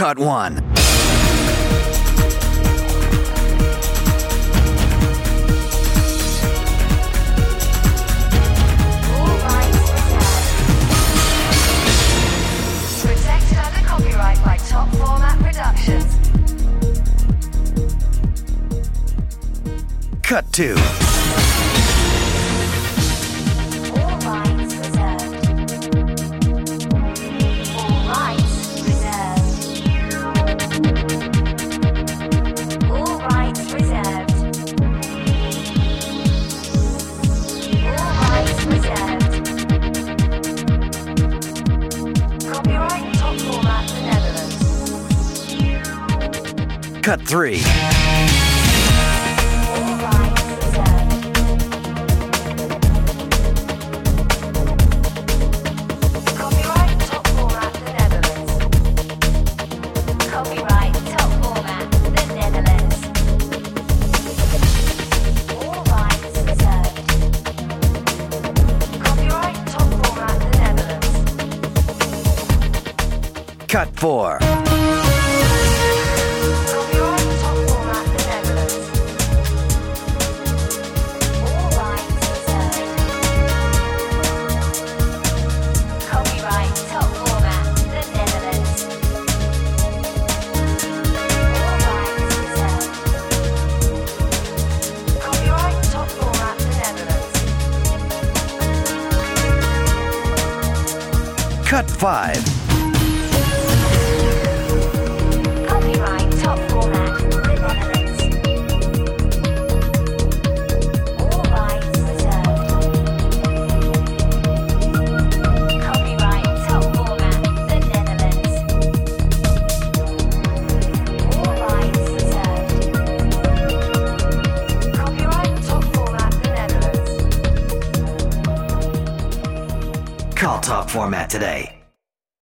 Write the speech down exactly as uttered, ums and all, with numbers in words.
Cut one. Protected under copyright by Top Format Productions. Cut two. All rights reserved. All rights reserved. All rights reserved. All rights reserved. Copyright Top Format The Netherlands. Cut three. All rights reserved. Copyright Top Format The Netherlands. Copyright Top Format The Netherlands. All rights reserved. Copyright Top Format The Netherlands. Cut four. Copyright Top Format The Netherlands. All rights reserved. Copyright Top Format The Netherlands. All rights reserved. Copyright Top Format The Netherlands. Cut five. Copyright Top Format The Netherlands. All rights reserved. Copyright Top Format The Netherlands. All rights reserved. Copyright Top Format The Netherlands. Call Top Format today.